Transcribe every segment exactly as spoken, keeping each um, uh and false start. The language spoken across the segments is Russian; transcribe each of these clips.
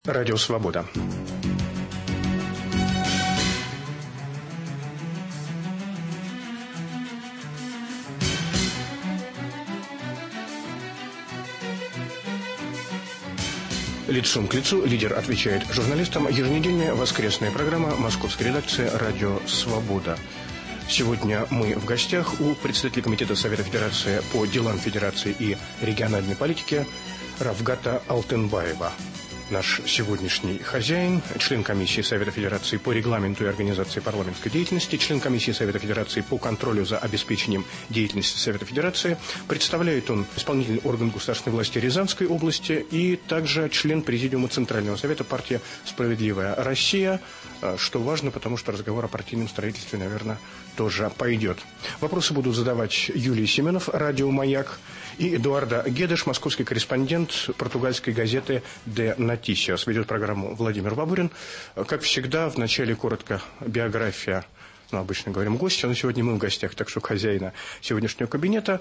Радио «Свобода». Лицом к лицу лидер отвечает журналистам. Еженедельная воскресная программа московской редакции «Радио Свобода». Сегодня мы в гостях у председателя Комитета Совета Федерации по делам Федерации и региональной политики Равгата Алтынбаева. Наш сегодняшний хозяин, член комиссии Совета Федерации по регламенту и организации парламентской деятельности, член комиссии Совета Федерации по контролю за обеспечением деятельности Совета Федерации. Представляет он исполнительный орган государственной власти Рязанской области и также член президиума Центрального совета партии «Справедливая Россия», что важно, потому что разговор о партийном строительстве, наверное, тоже пойдет. Вопросы будут задавать Юлий Семенов, радио «Маяк», и Эдуарда Гедеш, московский корреспондент португальской газеты «Де Нотисиос». Ведет программу Владимир Бабурин. Как всегда, в начале коротко биография, ну, обычно говорим гостя, но сегодня мы в гостях, так что хозяина сегодняшнего кабинета.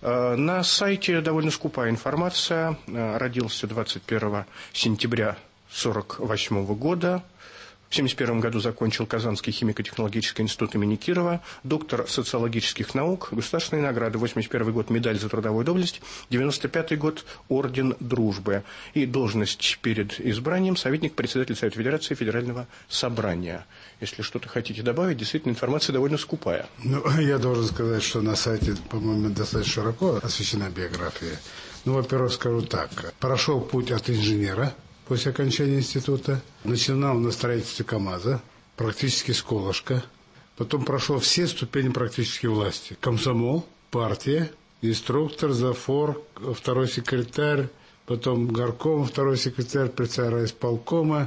На сайте довольно скупая информация. Родился двадцать первого сентября сорок восьмого года. В семьдесят первом году закончил Казанский химико-технологический институт имени Кирова, доктор социологических наук, государственные награды, восемьдесят первый год медаль за трудовую доблесть, девяносто пятый год орден дружбы и должность перед избранием советник председателя Совета Федерации Федерального собрания. Если что-то хотите добавить, действительно информация довольно скупая. Ну, я должен сказать, что на сайте, по-моему, достаточно широко освещена биография. Ну, во-первых, скажу так. Прошел путь от инженера после окончания института, начинал на строительстве КАМАЗа, практически с колышка, потом прошел все ступени практической власти. Комсомол, партия, инструктор, зафор, второй секретарь, потом горком, второй секретарь, председатель райисполкома,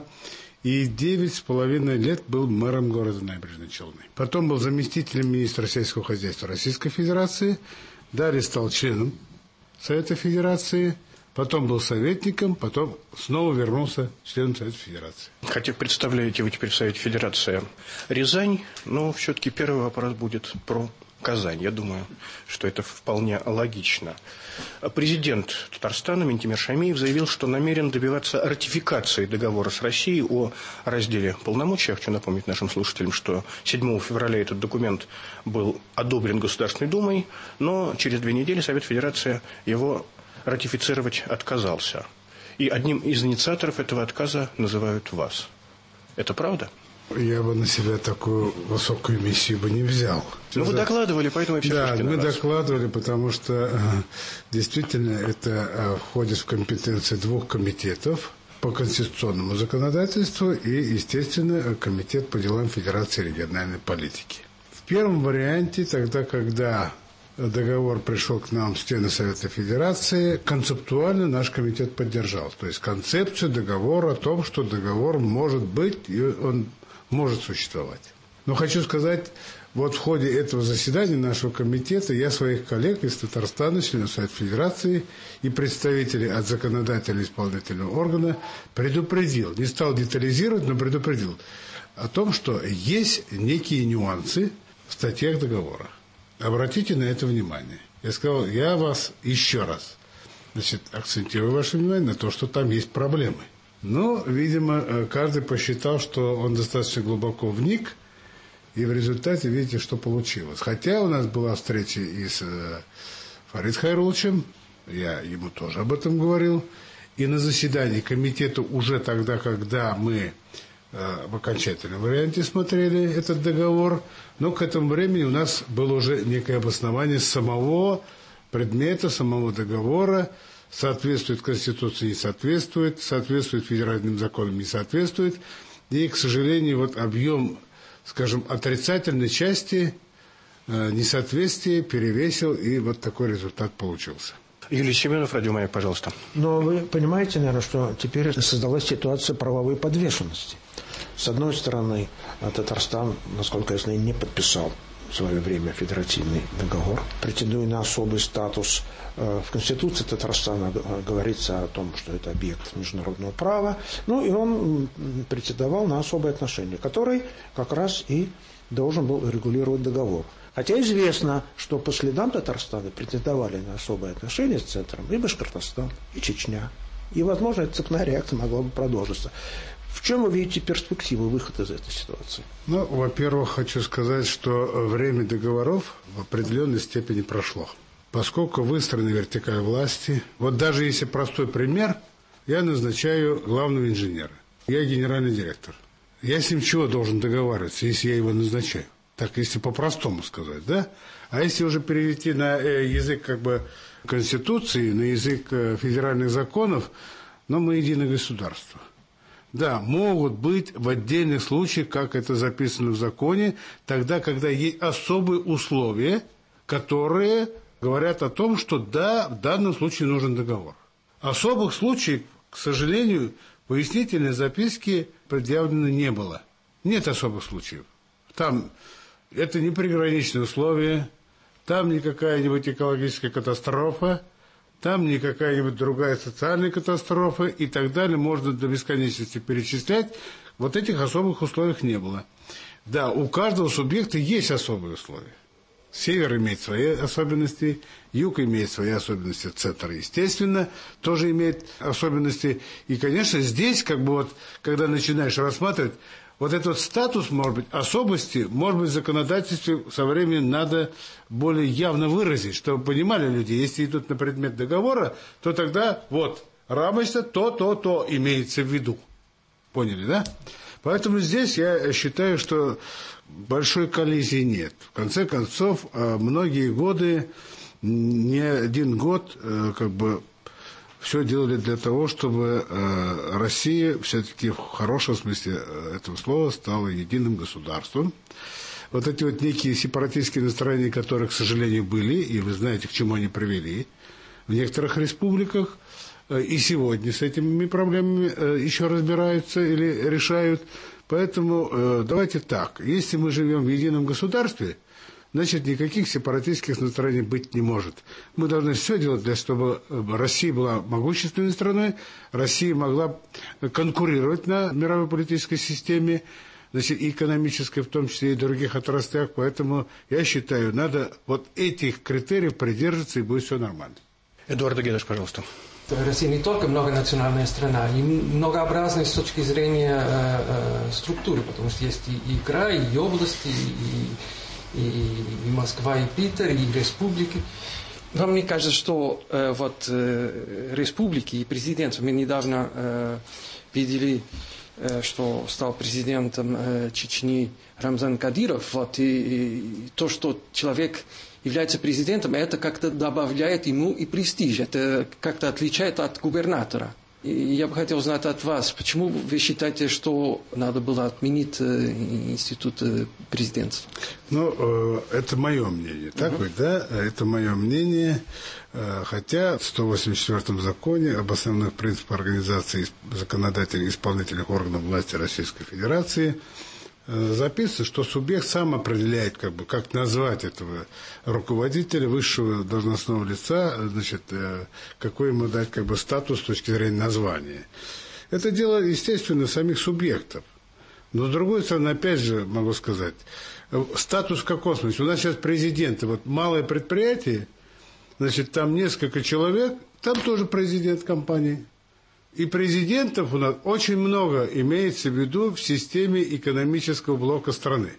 и девять с половиной лет был мэром города Набережной Челны. Потом был заместителем министра сельского хозяйства Российской Федерации, далее стал членом Совета Федерации, потом был советником, потом снова вернулся членом Совета Федерации. Хотя представляете вы теперь в Совете Федерации Рязань, но все-таки первый вопрос будет про Казань. Я думаю, что это вполне логично. Президент Татарстана Минтимир Шаймиев заявил, что намерен добиваться ратификации договора с Россией о разделе полномочий. Я хочу напомнить нашим слушателям, что седьмого февраля этот документ был одобрен Государственной Думой, но через две недели Совет Федерации его ратифицировать отказался. И одним из инициаторов этого отказа называют вас. Это правда? Я бы на себя такую высокую миссию бы не взял. Ну, вы докладывали, поэтому я все Да, мы вас. докладывали, потому что действительно это входит в компетенции двух комитетов по конституционному законодательству и, естественно, комитет по делам Федерации региональной политики. В первом варианте, тогда, когда договор пришел к нам в стены Совета Федерации, концептуально наш комитет поддержал. То есть концепцию договора о том, что договор может быть и он может существовать. Но хочу сказать, вот в ходе этого заседания нашего комитета я своих коллег из Татарстана, членов Совета Федерации и представителей от законодательного и исполнительного органа предупредил, не стал детализировать, но предупредил о том, что есть некие нюансы в статьях договора. Обратите на это внимание. Я сказал, я вас еще раз, значит, акцентирую ваше внимание на то, что там есть проблемы. Но, видимо, каждый посчитал, что он достаточно глубоко вник, и в результате видите, что получилось. Хотя у нас была встреча и с Фарид Хайруловичем, я ему тоже об этом говорил, и на заседании комитета уже тогда, когда мы в окончательном варианте смотрели этот договор, но к этому времени у нас было уже некое обоснование самого предмета, самого договора, соответствует Конституции, не соответствует, соответствует федеральным законам, не соответствует, и, к сожалению, вот объем, скажем, отрицательной части несоответствия перевесил, и вот такой результат получился. Юлий Семенов, радио «Маяк», пожалуйста. Но вы понимаете, наверное, что теперь создалась ситуация правовой подвешенности. С одной стороны, Татарстан, насколько я знаю, не подписал в свое время федеративный договор, претендуя на особый статус. В Конституции Татарстана говорится о том, что это объект международного права. Ну и он претендовал на особые отношения, который как раз и должен был регулировать договор. Хотя известно, что по следам Татарстана претендовали на особые отношения с центром и Башкортостан, и Чечня. И, возможно, эта цепная реакция могла бы продолжиться. В чем вы видите перспективы выхода из этой ситуации? Ну, во-первых, хочу сказать, что время договоров в определенной степени прошло. Поскольку выстроена вертикаль власти, вот даже если простой пример, я назначаю главного инженера. Я генеральный директор. Я с ним чего должен договариваться, если я его назначаю? Так, если по-простому сказать, да? А если уже перейти на язык как бы Конституции, на язык федеральных законов, но мы единое государство. Да, могут быть в отдельных случаях, как это записано в законе, тогда, когда есть особые условия, которые говорят о том, что да, в данном случае нужен договор. Особых случаев, к сожалению, пояснительной записки предъявлено не было. Нет особых случаев. Там это не приграничные условия, там не какая-нибудь экологическая катастрофа, там не какая-нибудь другая социальная катастрофа и так далее. Можно до бесконечности перечислять. Вот этих особых условий не было. Да, у каждого субъекта есть особые условия. Север имеет свои особенности, юг имеет свои особенности, центр, естественно, тоже имеет особенности. И, конечно, здесь, как бы вот, когда начинаешь рассматривать, вот этот статус, может быть, особости, может быть, в законодательстве со временем надо более явно выразить, чтобы понимали люди, если идут на предмет договора, то тогда вот рамочно то, то, то имеется в виду. Поняли, да? Поэтому здесь я считаю, что большой коллизии нет. В конце концов, многие годы, не один год, как бы, все делали для того, чтобы э, Россия все-таки в хорошем смысле этого слова стала единым государством. Вот эти вот некие сепаратистские настроения, которые, к сожалению, были, и вы знаете, к чему они привели в некоторых республиках, э, и сегодня с этими проблемами э, еще разбираются или решают. Поэтому э, давайте так, если мы живем в едином государстве, значит, никаких сепаратистских настроений быть не может. Мы должны все делать, для, чтобы Россия была могущественной страной, Россия могла конкурировать на мировой политической системе, значит, и экономической, в том числе и других отраслях. Поэтому я считаю, надо вот этих критериев придерживаться, и будет все нормально. Эдуард Генеш, пожалуйста. Россия не только многонациональная страна, и многообразная с точки зрения э, э, структуры, потому что есть и, и край, и области, и И, и Москва, и Питер, и республики. Вам не кажется, что э, вот э, республики и президент, мы недавно э, видели, э, что стал президентом э, Чечни Рамзан Кадыров, вот, и, и то, что человек является президентом, это как-то добавляет ему и престиж, это как-то отличает от губернатора. И я бы хотел знать от вас, почему вы считаете, что надо было отменить э, институт э, президентства? Ну, э, это мое мнение, так uh-huh. ведь, да? Это мое мнение, э, хотя в сто восемьдесят четвёртом законе об основных принципах организации законодательных и исполнительных органов власти Российской Федерации э, записано, что субъект сам определяет, как бы, как назвать этого руководителя, высшего должностного лица, значит, э, какой ему дать, как бы, статус с точки зрения названия. Это дело, естественно, самих субъектов. Но, с другой стороны, опять же, могу сказать, статус в каком смысле? У нас сейчас президенты, вот малое предприятие, значит, там несколько человек, там тоже президент компании. И президентов у нас очень много имеется в виду в системе экономического блока страны.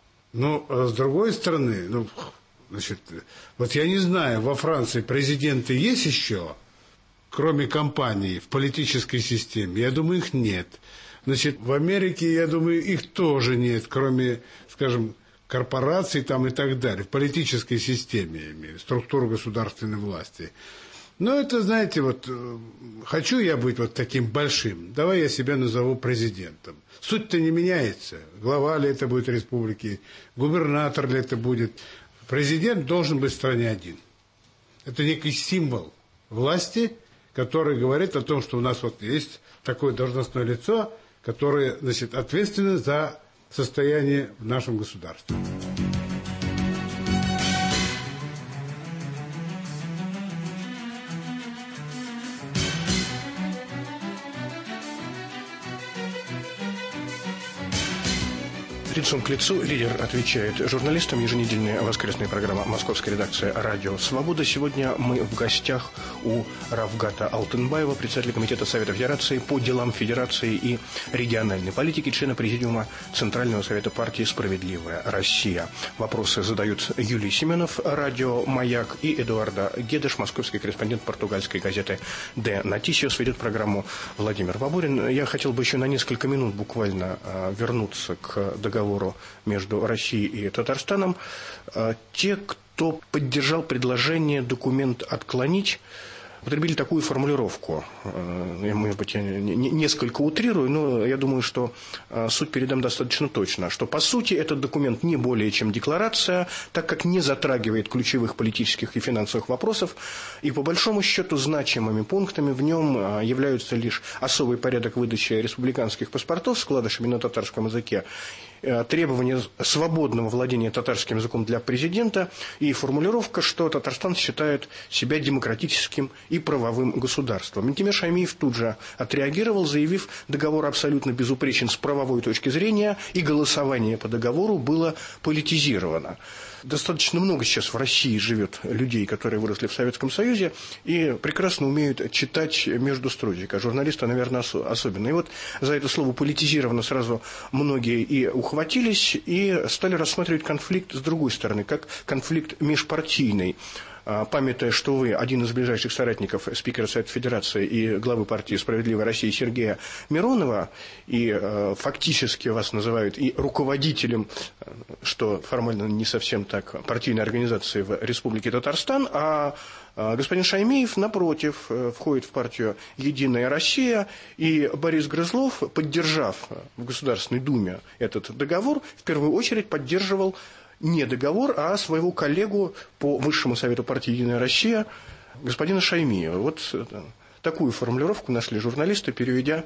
Но, а с другой стороны, ну, значит, вот я не знаю, во Франции президенты есть еще, кроме компаний, в политической системе? Я думаю, их нет. Значит, в Америке, я думаю, их тоже нет, кроме, скажем, корпораций там и так далее. В политической системе, я имею, структуру государственной власти. Но это, знаете, вот, хочу я быть вот таким большим, давай я себя назову президентом. Суть-то не меняется. Глава ли это будет республики, губернатор ли это будет. Президент должен быть в стране один. Это некий символ власти, который говорит о том, что у нас вот есть такое должностное лицо, которое, значит, ответственно за состояние в нашем государстве. Лицом к лицу лидер отвечает журналистам. Еженедельная воскресная программа московской редакции «Радио Свобода». Сегодня мы в гостях у Равгата Алтынбаева, председателя Комитета Совета Федерации по делам Федерации и региональной политики, члена Президиума Центрального совета партии «Справедливая Россия». Вопросы задают Юлий Семенов, радио «Маяк», и Эдуарда Гедеш, московский корреспондент португальской газеты «Де Нотисиос». Ведет программу Владимир Бабурин. Я хотел бы еще на несколько минут буквально вернуться к договору между Россией и Татарстаном. Те, кто поддержал предложение документ отклонить, употребили такую формулировку. Я, может быть, я несколько утрирую, но я думаю, что суть передам достаточно точно, что по сути этот документ не более чем декларация, так как не затрагивает ключевых политических и финансовых вопросов, и по большому счету значимыми пунктами в нем являются лишь особый порядок выдачи республиканских паспортов с вкладышами на татарском языке, требование свободного владения татарским языком для президента и формулировка, что Татарстан считает себя демократическим и правовым государством. Ментимир Шаймиев тут же отреагировал, заявив, договор абсолютно безупречен с правовой точки зрения, и голосование по договору было политизировано. Достаточно много сейчас в России живет людей, которые выросли в Советском Союзе и прекрасно умеют читать между строчек, а журналисты, наверное, особенно. И вот за это слово «политизировано» сразу многие и ухватились, и стали рассматривать конфликт с другой стороны, как конфликт межпартийный. Памятая, что вы один из ближайших соратников спикера Совета Федерации и главы партии «Справедливая Россия» Сергея Миронова, и э, фактически вас называют и руководителем, что формально не совсем так, партийной организации в Республике Татарстан, а э, господин Шаймиев, напротив, э, входит в партию «Единая Россия», и Борис Грызлов, поддержав в Государственной Думе этот договор, в первую очередь поддерживал не договор, а своего коллегу по Высшему Совету партии «Единая Россия» господина Шаймиева. Вот такую формулировку нашли журналисты, переведя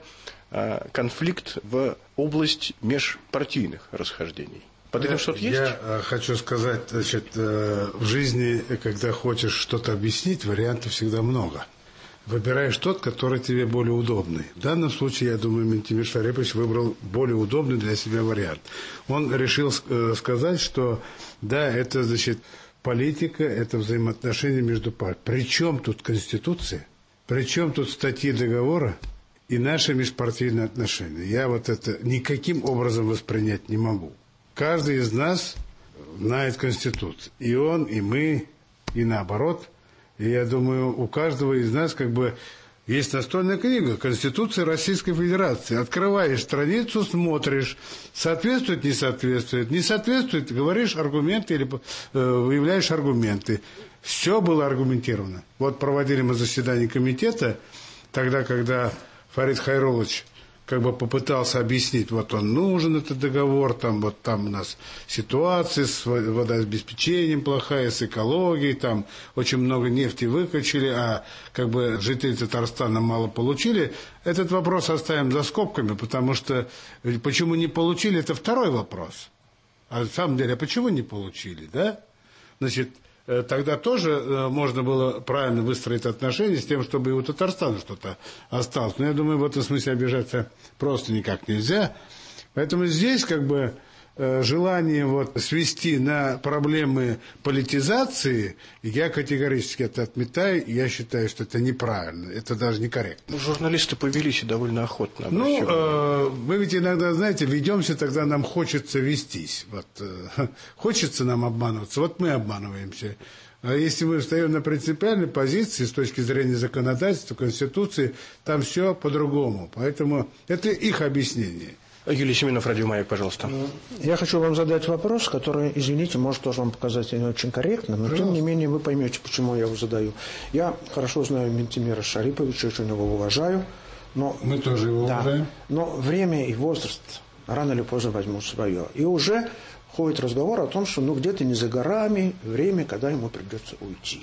конфликт в область межпартийных расхождений. Под этим что-то есть? Я хочу сказать, значит, в жизни, когда хочешь что-то объяснить, вариантов всегда много. Выбираешь тот, который тебе более удобный. В данном случае, я думаю, Ментимир Шарипович выбрал более удобный для себя вариант. Он решил сказать, что да, это, значит, политика, это взаимоотношения между партиями. Причем тут Конституция, причем тут статьи договора и наши межпартийные отношения. Я вот это никаким образом воспринять не могу. Каждый из нас знает Конституцию. И он, и мы, и наоборот. И я думаю, у каждого из нас как бы есть настольная книга «Конституция Российской Федерации». Открываешь страницу, смотришь, соответствует, не соответствует. Не соответствует, говоришь аргументы или э, выявляешь аргументы. Все было аргументировано. Вот проводили мы заседание комитета, тогда, когда Фарид Хайрулович как бы попытался объяснить, вот он нужен, этот договор, там вот там у нас ситуация с водообеспечением плохая, с экологией, там очень много нефти выкачали, а как бы жители Татарстана мало получили. Этот вопрос оставим за скобками, потому что почему не получили, это второй вопрос. А на самом деле, а почему не получили, да? Значит, тогда тоже можно было правильно выстроить отношения с тем, чтобы и у Татарстана что-то осталось. Но я думаю, в этом смысле обижаться просто никак нельзя. Поэтому здесь как бы желание вот свести на проблемы политизации, я категорически это отметаю, и я считаю, что это неправильно, это даже некорректно. Журналисты повелись довольно охотно. Ну, э, мы ведь иногда, знаете, ведемся, тогда нам хочется вестись. Вот, э, хочется нам обманываться, вот мы обманываемся. А если мы встаем на принципиальной позиции с точки зрения законодательства, Конституции, там все по-другому. Поэтому это их объяснение. Юлий Семенов, радио «Маяк», пожалуйста. Я хочу вам задать вопрос, который, извините, может тоже вам показать не очень корректно, но пожалуйста. Тем не менее вы поймете, почему я его задаю. Я хорошо знаю Ментимира Шариповича, очень его уважаю. Но, мы тоже его да, уважаем. Но время и возраст рано или поздно возьмут свое. И уже ходит разговор о том, что ну где-то не за горами время, когда ему придется уйти.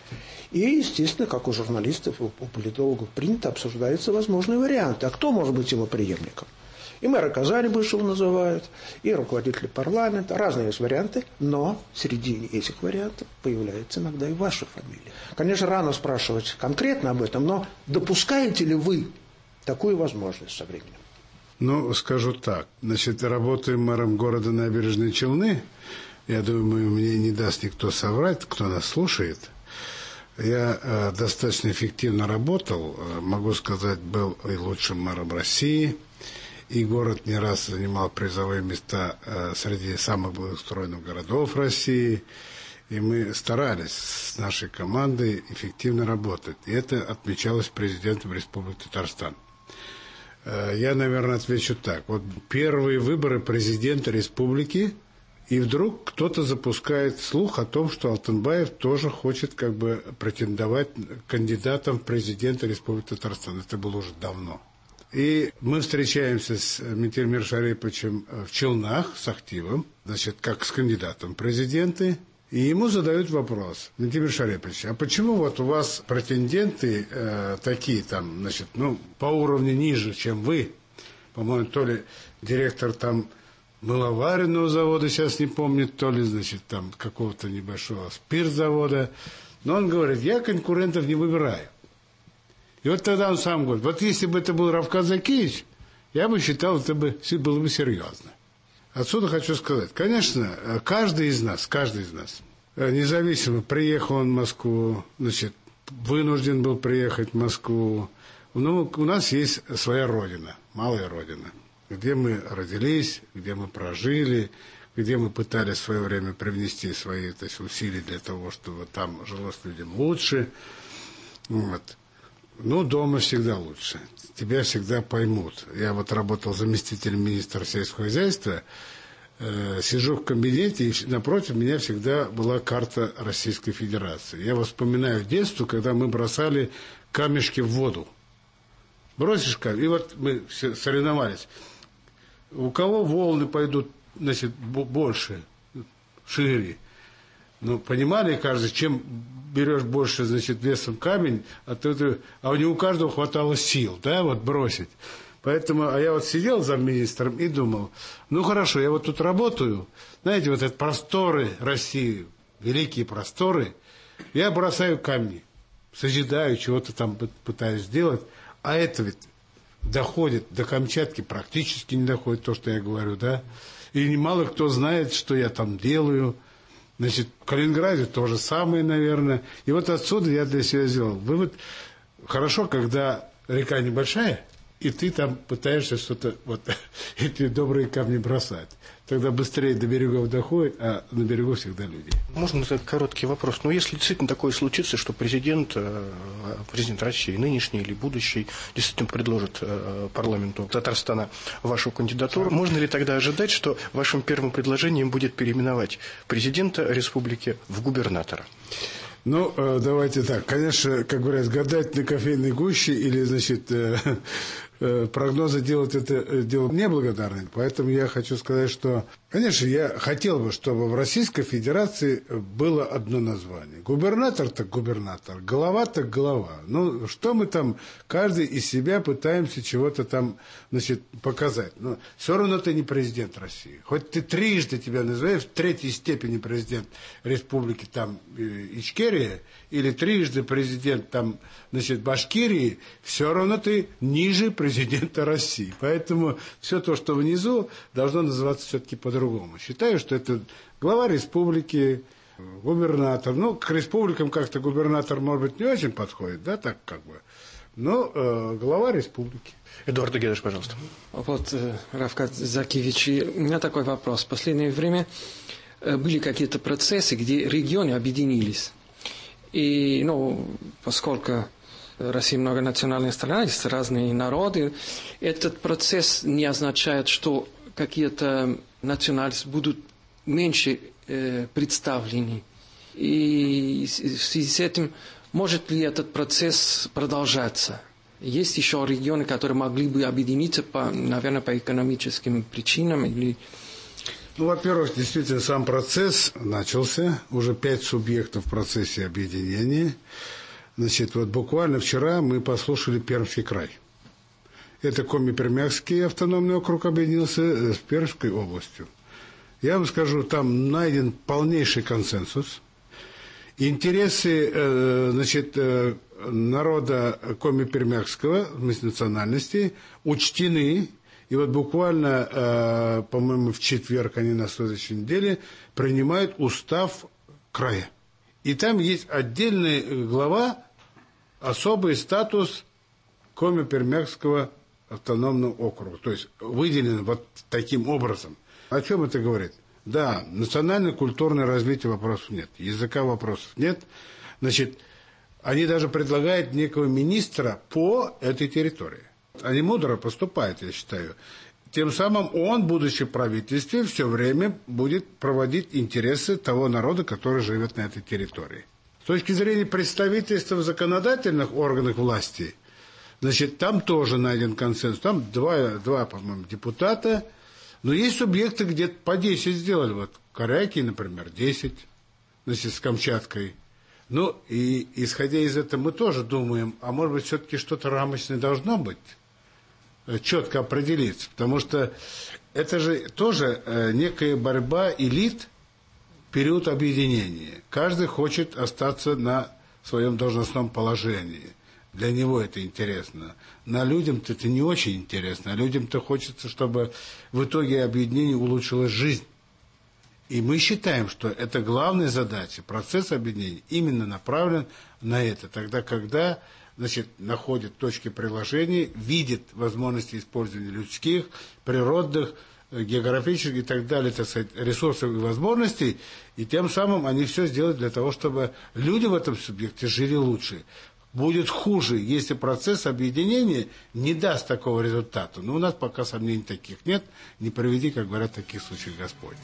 И, естественно, как у журналистов, у политологов принято, обсуждаются возможные варианты. А кто может быть его преемником? И мэра Казани бывшего называют, и руководители парламента. Разные есть варианты, но среди этих вариантов появляется иногда и ваша фамилия. Конечно, рано спрашивать конкретно об этом, но допускаете ли вы такую возможность со временем? Ну, скажу так. Значит, работаю мэром города Набережные Челны. Я думаю, мне не даст никто соврать, кто нас слушает. Я э, достаточно эффективно работал. Могу сказать, был и лучшим мэром России. И город не раз занимал призовые места э, среди самых благоустроенных городов России. И мы старались с нашей командой эффективно работать. И это отмечалось президентом Республики Татарстан. Я, наверное, отвечу так. Вот первые выборы президента республики, и вдруг кто-то запускает слух о том, что Алтынбаев тоже хочет как бы претендовать кандидатом в президента Республики Татарстан. Это было уже давно. И мы встречаемся с Метель Миршариповичем в Челнах, с активом, значит, как с кандидатом в президенты. И ему задают вопрос: Владимир Шарепович, а почему вот у вас претенденты э, такие там, значит, ну, по уровню ниже, чем вы? По-моему, то ли директор там мыловаренного завода, сейчас не помню, то ли, значит, там какого-то небольшого спиртзавода. Но он говорит: я конкурентов не выбираю. И вот тогда он сам говорит: вот если бы это был Равкат Закиевич, я бы считал, это бы, было бы серьезно. Отсюда хочу сказать, конечно, каждый из нас, каждый из нас, независимо, приехал он в Москву, значит, вынужден был приехать в Москву, ну, у нас есть своя родина, малая родина, где мы родились, где мы прожили, где мы пытались в свое время привнести свои, то есть, усилия для того, чтобы там жилось людям лучше. Вот. Ну, дома всегда лучше. Тебя всегда поймут. Я вот работал заместителем министра сельского хозяйства, э, сижу в кабинете, и напротив меня всегда была карта Российской Федерации. Я вспоминаю детство, когда мы бросали камешки в воду. Бросишь камень, и вот мы все соревновались. У кого волны пойдут, значит, больше, шире. Ну, понимали каждый, чем берешь больше, значит, весом камень, а, то, а у него у каждого хватало сил, да, вот бросить. Поэтому, а я вот сидел замминистром и думал, ну, хорошо, я вот тут работаю, знаете, вот эти просторы России, великие просторы, я бросаю камни, созидаю, чего-то там пытаюсь сделать, а это ведь доходит до Камчатки, практически не доходит то, что я говорю, да, и мало кто знает, что я там делаю. Значит, в Калининграде то же самое, наверное. И вот отсюда я для себя сделал вывод. Хорошо, когда река небольшая, и ты там пытаешься что-то, вот, эти добрые камни бросать. Тогда быстрее до берегов доходит, а на берегу всегда люди. Можно задать короткий вопрос? Но если действительно такое случится, что президент, президент России, нынешний или будущий, действительно предложит парламенту Татарстана вашу кандидатуру, можно ли тогда ожидать, что вашим первым предложением будет переименовать президента республики в губернатора? Ну, давайте так. Конечно, как говорят, гадать на кофейной гуще или, значит, прогнозы делать это дело неблагодарное. Поэтому я хочу сказать, что, конечно, я хотел бы, чтобы в Российской Федерации было одно название. Губернатор так губернатор, голова так голова. Ну, что мы там, каждый из себя пытаемся чего-то там, значит, показать. Но все равно ты не президент России. Хоть ты трижды тебя называешь, в третьей степени президент республики там Ичкерия, или трижды президент там, значит, Башкирии, все равно ты ниже президента России. Поэтому все то, что внизу, должно называться все-таки по-другому. Считаю, что это глава республики, губернатор. Ну, к республикам как-то губернатор, может быть, не очень подходит, да, так как бы. Но э, глава республики. Эдуард Дугедаш, пожалуйста. Вот, Равкат Закиевич, у меня такой вопрос. В последнее время были какие-то процессы, где регионы объединились. И, ну, поскольку Россия многонациональная страна, есть разные народы, этот процесс не означает, что какие-то национальности будут меньше э, представлены. И в связи с этим, может ли этот процесс продолжаться? Есть еще регионы, которые могли бы объединиться, по, наверное, по экономическим причинам или... Ну, во-первых, действительно, сам процесс начался. Уже пять субъектов в процессе объединения. Значит, вот буквально вчера мы послушали Пермский край. Это Коми-Пермякский автономный округ объединился с Пермской областью. Я вам скажу, там найден полнейший консенсус. Интересы, э, значит, э, народа Коми-Пермякского, национальности, учтены. И вот буквально, э, по-моему, в четверг они на следующей неделе принимают устав края. И там есть отдельная глава, особый статус Коми-Пермякского автономного округа. То есть выделен вот таким образом. О чем это говорит? Да, национально-культурное развитие вопросов нет, языка вопросов нет. Значит, они даже предлагают некого министра по этой территории. Они мудро поступают, я считаю. Тем самым он, будучи в правительстве, все время будет проводить интересы того народа, который живет на этой территории. С точки зрения представительства в законодательных органах власти, значит, там тоже найден консенсус. Там два, два по-моему, депутата. Но есть субъекты, где по десять сделали. Вот коряки, например, десять, значит, с Камчаткой. Ну, и исходя из этого, мы тоже думаем, а может быть, все-таки что-то рамочное должно быть, четко определиться. Потому что это же тоже э, некая борьба элит в период объединения. Каждый хочет остаться на своем должностном положении. Для него это интересно. Но людям-то это не очень интересно. А людям-то хочется, чтобы в итоге объединения улучшилась жизнь. И мы считаем, что это главная задача. Процесс объединения именно направлен на это. Тогда, когда, значит, находят точки приложения, видят возможности использования людских, природных, географических и так далее, так сказать, ресурсов и возможностей, и тем самым они все сделают для того, чтобы люди в этом субъекте жили лучше. Будет хуже, если процесс объединения не даст такого результата. Но у нас пока сомнений таких нет. Не приведи, как говорят, таких случаев Господь.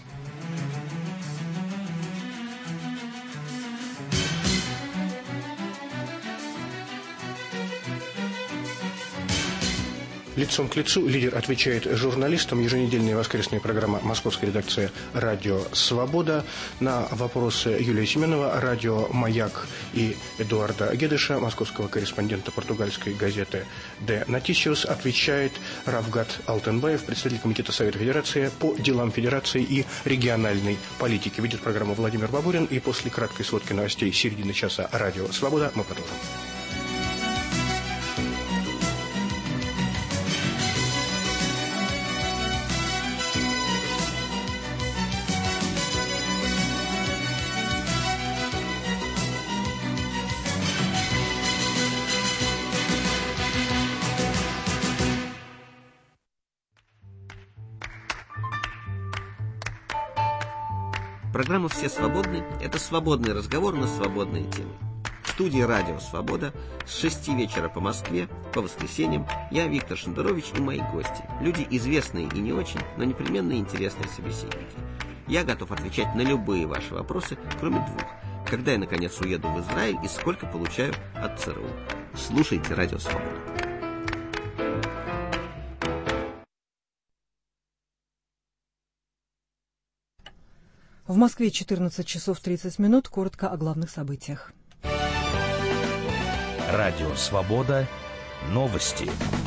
Лицом к лицу лидер отвечает журналистам. Еженедельная воскресная программа московской редакции «Радио Свобода». На вопросы Юлия Семенова, радио «Маяк» и Эдуарда Гедеша, московского корреспондента португальской газеты «Де Нотисиус», отвечает Равгат Алтенбаев, председатель Комитета Совета Федерации по делам Федерации и региональной политики. Ведет программу Владимир Бабурин. И после краткой сводки новостей середины часа «Радио Свобода» мы продолжим. Программа «Все свободны» – это свободный разговор на свободные темы. В студии «Радио Свобода» с шести вечера по Москве, по воскресеньям, я, Виктор Шендерович, и мои гости. Люди известные и не очень, но непременно интересные собеседники. Я готов отвечать на любые ваши вопросы, кроме двух. Когда я, наконец, уеду в Израиль и сколько получаю от ЦРУ. Слушайте «Радио Свобода». В Москве четырнадцать часов тридцать минут. Коротко о главных событиях. Радио «Свобода». Новости.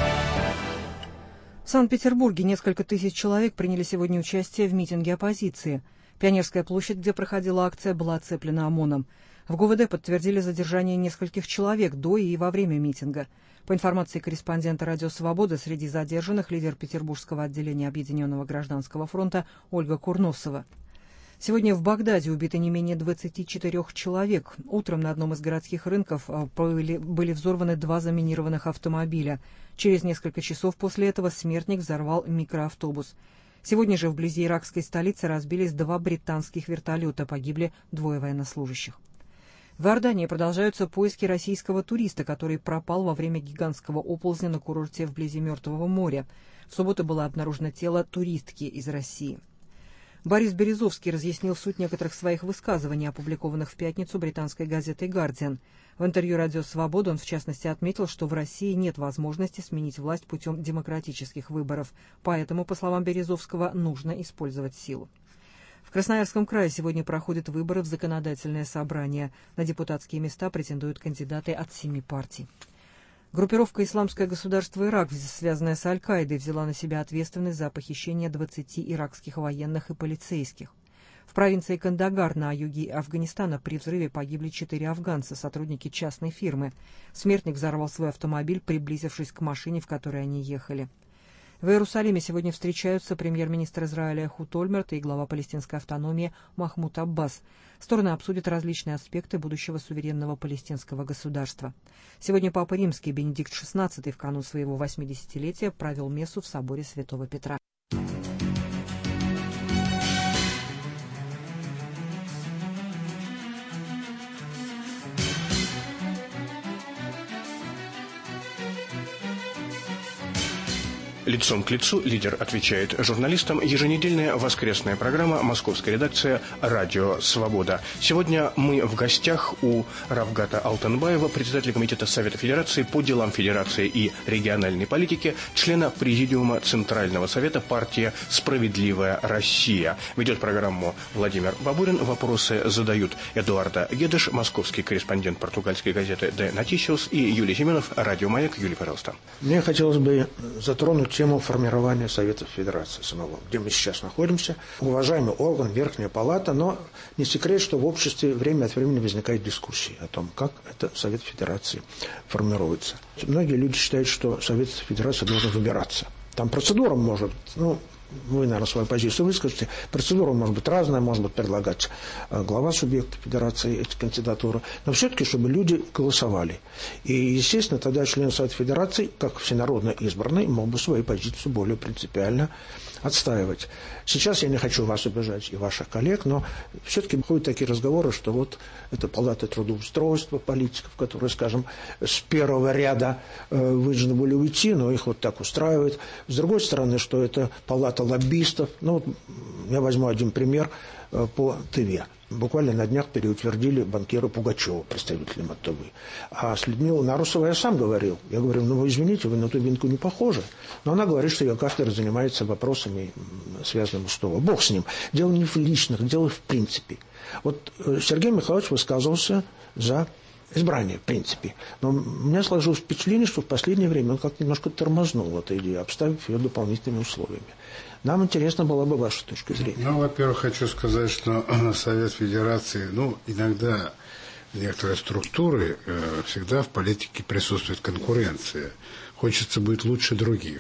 В Санкт-Петербурге несколько тысяч человек приняли сегодня участие в митинге оппозиции. Пионерская площадь, где проходила акция, была оцеплена ОМОНом. В ГУВД подтвердили задержание нескольких человек до и во время митинга. По информации корреспондента «Радио Свобода», среди задержанных лидер Петербургского отделения Объединенного гражданского фронта Ольга Курносова. Сегодня в Багдаде убиты не менее двадцати четырёх человек. Утром на одном из городских рынков были, были взорваны два заминированных автомобиля. Через несколько часов после этого смертник взорвал микроавтобус. Сегодня же вблизи иракской столицы разбились два британских вертолета. Погибли двое военнослужащих. В Иордании продолжаются поиски российского туриста, который пропал во время гигантского оползня на курорте вблизи Мертвого моря. В субботу было обнаружено тело туристки из России. Борис Березовский разъяснил суть некоторых своих высказываний, опубликованных в пятницу британской газетой «Гардиан». В интервью «Радио Свобода» он, в частности, отметил, что в России нет возможности сменить власть путем демократических выборов, поэтому, по словам Березовского, нужно использовать силу. В Красноярском крае сегодня проходят выборы в законодательное собрание. На депутатские места претендуют кандидаты от семи партий. Группировка «Исламское государство Ирак», связанная с Аль-Каидой, взяла на себя ответственность за похищение двадцати иракских военных и полицейских. В провинции Кандагар на юге Афганистана при взрыве погибли четыре афганца, сотрудники частной фирмы. Смертник взорвал свой автомобиль, приблизившись к машине, в которой они ехали. В Иерусалиме сегодня встречаются премьер-министр Израиля Эхуд Ольмерт и глава палестинской автономии Махмуд Аббас. Стороны обсудят различные аспекты будущего суверенного палестинского государства. Сегодня Папа Римский Бенедикт шестнадцатый в канун своего восьмидесятилетия провел мессу в соборе Святого Петра. Лицом к лицу лидер отвечает журналистам. Еженедельная воскресная программа «Московская редакция. Радио Свобода». Сегодня мы в гостях у Равгата Алтынбаева, председателя Комитета Совета Федерации по делам Федерации и региональной политики, члена Президиума Центрального Совета партии «Справедливая Россия». Ведет программу Владимир Бабурин. Вопросы задают Эдуарда Гедеш, московский корреспондент португальской газеты «Де Нотисиус», и Юлий Семенов, радио «Маяк». Юлий, пожалуйста. Мне хотелось бы затронуть тему формирования Совета Федерации самого, где мы сейчас находимся. Уважаемый орган, Верхняя Палата, но не секрет, что в обществе время от времени возникают дискуссии о том, как это Совет Федерации формируется. Многие люди считают, что Совет Федерации должен выбираться. Там процедура может, ну, вы, наверное, свою позицию выскажете. Процедура может быть разная, может быть предлагать глава субъекта федерации эти кандидатуры, но все-таки, чтобы люди голосовали. И, естественно, тогда член Совета Федерации, как всенародно избранный, мог бы свою позицию более принципиально отстаивать. Сейчас я не хочу вас обижать и ваших коллег, но все-таки ходят такие разговоры, что вот это палата трудоустройства политиков, которые, скажем, с первого ряда э, вынуждены были уйти, но их вот так устраивает. С другой стороны, что это палата лоббистов. Ну, вот я возьму один пример э, по ТВ. Буквально на днях переутвердили банкира Пугачева представителем от ТВ. А с Людмилой Нарусовой я сам говорил. Я говорю, ну вы извините, вы на ту бинку не похожи. Но она говорит, что ее кафедра занимается вопросами, связанными с ТОВ. Бог с ним. Дело не в личных, дело в принципе. Вот Сергей Михайлович высказывался за избрание, в принципе. Но у меня сложилось впечатление, что в последнее время он как-то немножко тормознул эту идею, обставив ее дополнительными условиями. Нам интересно была бы ваша точка зрения. Ну, во-первых, хочу сказать, что Совет Федерации, ну, иногда некоторые структуры, э, всегда в политике присутствует конкуренция. Хочется быть лучше других.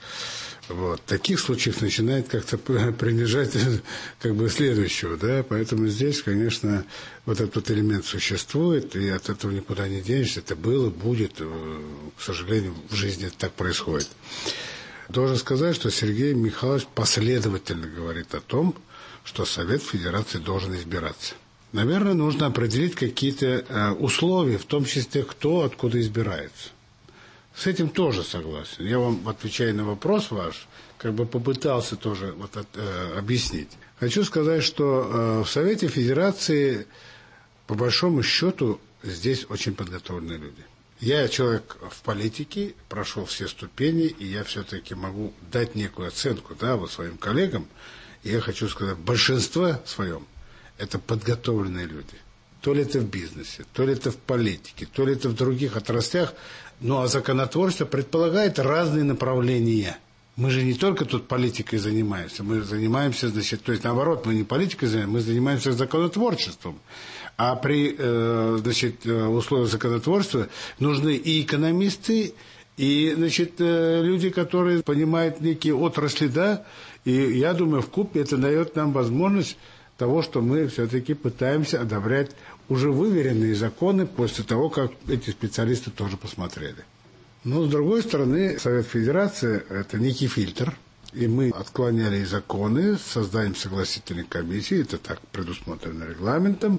Вот. Таких случаев начинает как-то принижать как бы следующего, да, поэтому здесь, конечно, вот этот элемент существует, и от этого никуда не денешься, это было, будет, к сожалению, в жизни так происходит. Должен сказать, что Сергей Михайлович последовательно говорит о том, что Совет Федерации должен избираться. Наверное, нужно определить какие-то условия, в том числе, кто откуда избирается. С этим тоже согласен. Я вам, отвечая на вопрос ваш, как бы попытался тоже вот от, э, объяснить. Хочу сказать, что э, в Совете Федерации, по большому счету, здесь очень подготовленные люди. Я человек в политике, прошел все ступени, и я все-таки могу дать некую оценку, да, вот своим коллегам. И я хочу сказать, большинство своем это подготовленные люди. То ли это в бизнесе, то ли это в политике, то ли это в других отраслях. Ну, а законотворчество предполагает разные направления. Мы же не только тут политикой занимаемся, мы занимаемся, значит, то есть наоборот, мы не политикой занимаемся, мы занимаемся законотворчеством. А при, э, значит, условиях законотворчества нужны и экономисты, и, значит, э, люди, которые понимают некие отрасли, да, и я думаю, вкупе это дает нам возможность того, что мы все-таки пытаемся одобрять уже выверенные законы после того, как эти специалисты тоже посмотрели. Но, с другой стороны, Совет Федерации – это некий фильтр, и мы отклоняли законы с созданием согласительной комиссии, это так предусмотрено регламентом,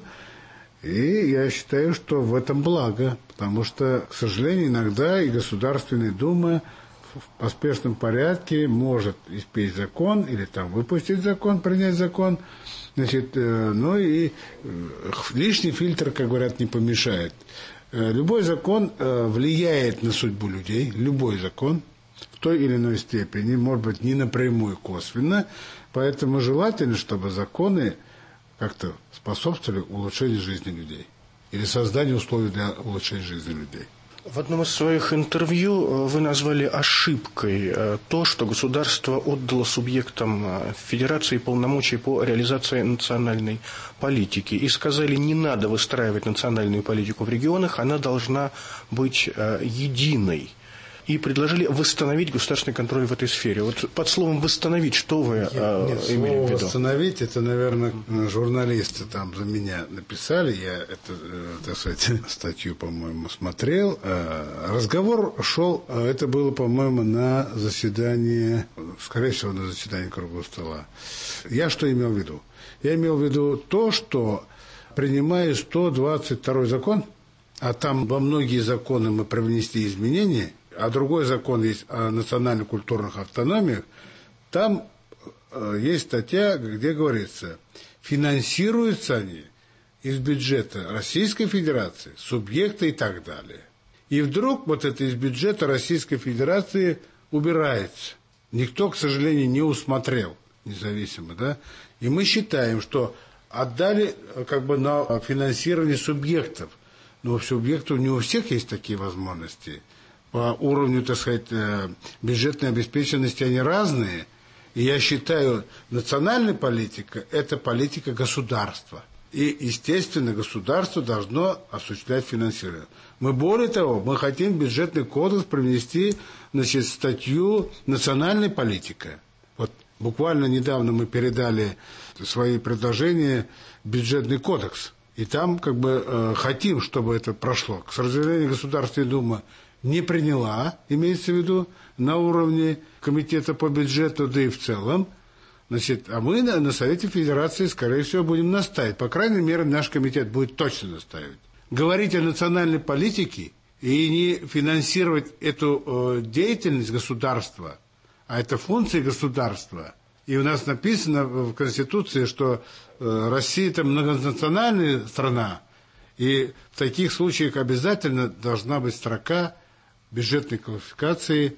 и я считаю, что в этом благо, потому что, к сожалению, иногда и Государственная Дума в поспешном порядке может испечь закон или там выпустить закон, принять закон. Значит, ну и лишний фильтр, как говорят, не помешает. Любой закон влияет на судьбу людей, любой закон в той или иной степени, может быть, не напрямую, косвенно, поэтому желательно, чтобы законы как-то способствовали улучшению жизни людей или созданию условий для улучшения жизни людей. В одном из своих интервью вы назвали ошибкой то, что государство отдало субъектам федерации полномочия по реализации национальной политики. И сказали, не надо выстраивать национальную политику в регионах, она должна быть единой. и предложили восстановить государственный контроль в этой сфере. Вот под словом «восстановить» что вы нет, э, нет, имели в виду? «Восстановить» — это, наверное, журналисты там за меня написали. Я эту, так сказать, статью, по-моему, смотрел. Разговор шел, это было, по-моему, на заседании, скорее всего, на заседании круглого стола. Я что имел в виду? Я имел в виду то, что, принимая сто двадцать второй закон, а там во многие законы мы привнесли изменения, а другой закон есть о национально-культурных автономиях, там э, есть статья, где говорится, финансируются они из бюджета Российской Федерации, субъекта и так далее. И вдруг вот это из бюджета Российской Федерации убирается. Никто, к сожалению, не усмотрел независимо, да? И мы считаем, что отдали как бы на финансирование субъектов. Но у субъектов не у всех есть такие возможности. По уровню, так сказать, бюджетной обеспеченности они разные. И я считаю, национальная политика – это политика государства. И, естественно, государство должно осуществлять финансирование. Мы, более того, мы хотим в бюджетный кодекс привнести, значит, статью «Национальная политика». Вот буквально недавно мы передали свои предложения в бюджетный кодекс. И там как бы э, хотим, чтобы это прошло. К сожалению, Государственная Дума не приняла, имеется в виду, на уровне Комитета по бюджету, да и в целом. Значит, а мы на, на Совете Федерации, скорее всего, будем настаивать. По крайней мере, наш комитет будет точно настаивать. Говорить о национальной политике и не финансировать эту э, деятельность государства, а это функции государства. И у нас написано в Конституции, что э, Россия – это многонациональная страна, и в таких случаях обязательно должна быть строка бюджетной квалификации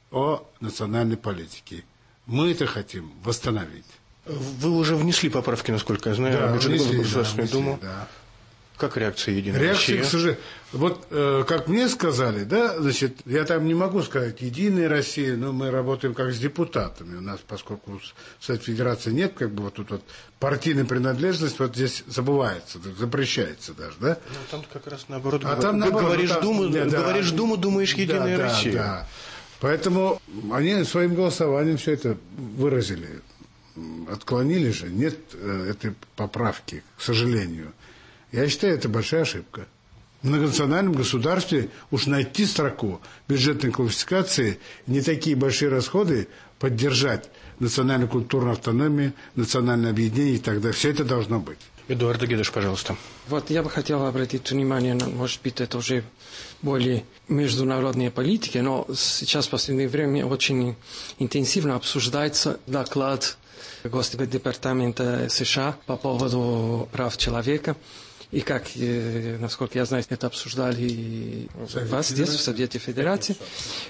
о национальной политике. Мы это хотим восстановить. Вы уже внесли поправки, насколько я знаю, да, в бюджетную внесли, Государственную да, внесли, Думу. Да. Как реакция «Единая Реакция, Россия»? к сожалению, вот э, как мне сказали, да, значит, я там не могу сказать «Единая Россия», но мы работаем как с депутатами. У нас, поскольку Совет Федерации нет, как бы вот тут вот партийная принадлежность вот здесь забывается, запрещается даже, да? Ну, там как раз наоборот. А там, наоборот, говоришь, там, Думу, да, говоришь да, Думу, думаешь «Единая да, Россия». Да, да. Поэтому они своим голосованием все это выразили. Отклонили же, нет э, этой поправки, к сожалению. Я считаю, это большая ошибка. В многонациональном государстве уж найти строку бюджетной классификации, не такие большие расходы поддержать национальную культурную автономию, национальное объединение и так далее. Все это должно быть. Эдуард Гедеш, пожалуйста. Вот я бы хотел обратить внимание на, может быть, это уже более международные политики, но сейчас в последнее время очень интенсивно обсуждается доклад Госдепартамента США по поводу прав человека. И как, насколько я знаю, это обсуждали и вас здесь, в Совете Федерации.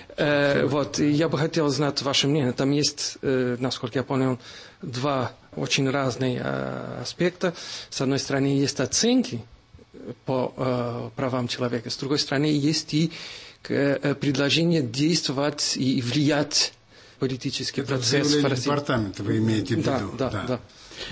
Э, вот, и я бы хотел знать ваше мнение. Там есть, э, насколько я понял, два очень разные э, аспекта. С одной стороны, есть оценки по э, правам человека. С другой стороны, есть и э, предложение действовать и влиять политический это процесс в России. Департамента вы имеете в виду? Да, да, да. да.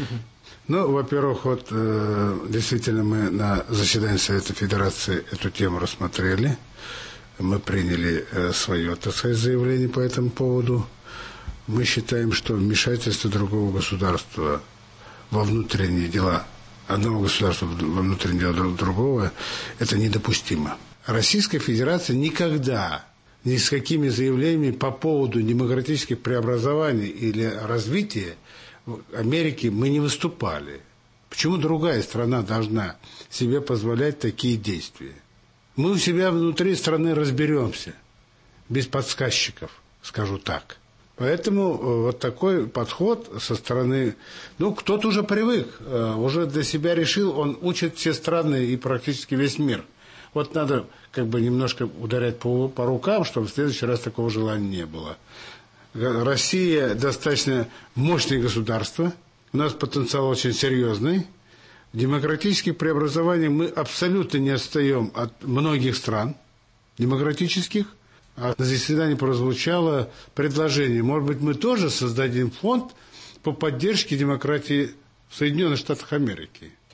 Ну, во-первых, вот э, действительно мы на заседании Совета Федерации эту тему рассмотрели. Мы приняли э, свое, так сказать, заявление по этому поводу. Мы считаем, что вмешательство другого государства во внутренние дела, одного государства во внутренние дела другого, это недопустимо. Российская Федерация никогда ни с какими заявлениями по поводу демократических преобразований или развития в Америке мы не выступали. Почему другая страна должна себе позволять такие действия? Мы у себя внутри страны разберемся, без подсказчиков, скажу так. Поэтому вот такой подход со стороны... Ну, кто-то уже привык, уже для себя решил, он учит все страны и практически весь мир. Вот надо как бы немножко ударять по, по рукам, чтобы в следующий раз такого желания не было. Россия достаточно мощное государство, у нас потенциал очень серьезный. В демократических преобразованиях мы абсолютно не отстаем от многих стран демократических. А на заседании прозвучало предложение, может быть, мы тоже создадим фонд по поддержке демократии в Соединенных Штатах Америки.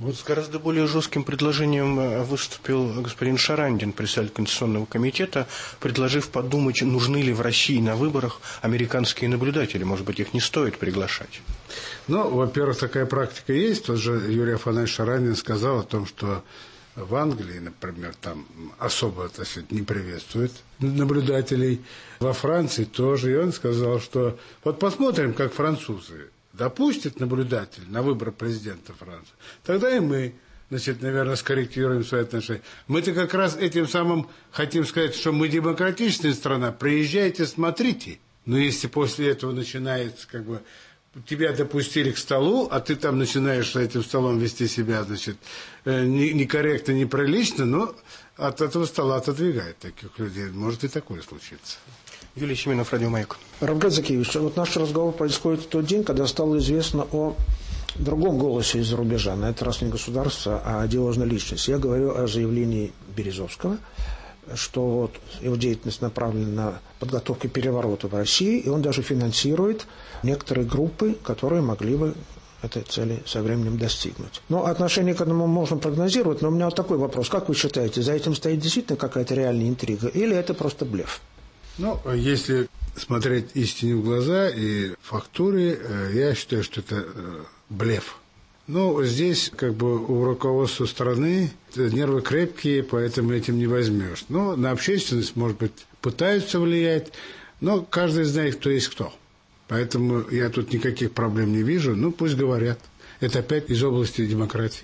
Вот с гораздо более жестким предложением выступил господин Шарандин, председатель Конституционного комитета, предложив подумать, нужны ли в России на выборах американские наблюдатели. Может быть, их не стоит приглашать? Ну, во-первых, такая практика есть. Тот же Юрий Афанасьевич Шарандин сказал о том, что в Англии, например, там особо, так сказать, не приветствуют наблюдателей. Во Франции тоже. И он сказал, что вот посмотрим, как французы допустят наблюдатель на выборы президента Франции, тогда и мы, значит, наверное, скорректируем свои отношения. Мы-то как раз этим самым хотим сказать, что мы демократичная страна, приезжайте, смотрите. Но если после этого начинается, как бы, тебя допустили к столу, а ты там начинаешь с этим столом вести себя, значит, некорректно, неприлично, но от этого стола отодвигает таких людей. Может и такое случиться. Юлий Семенов, Радио Маяк. Равгат Закиевич, вот наш разговор происходит в тот день, когда стало известно о другом голосе из-за рубежа. На этот раз не государство, а одиозная личность. Я говорю о заявлении Березовского, что вот его деятельность направлена на подготовку переворота в России, и он даже финансирует некоторые группы, которые могли бы этой цели со временем достигнуть. Но отношение к этому можно прогнозировать, но у меня вот такой вопрос. Как вы считаете, за этим стоит действительно какая-то реальная интрига, или это просто блеф? Ну, если смотреть истине в глаза и фактуре, я считаю, что это блеф. Ну, здесь как бы у руководства страны нервы крепкие, поэтому этим не возьмешь. Но на общественность, может быть, пытаются влиять, но каждый знает, кто есть кто. Поэтому я тут никаких проблем не вижу. Ну, пусть говорят. Это опять из области демократии.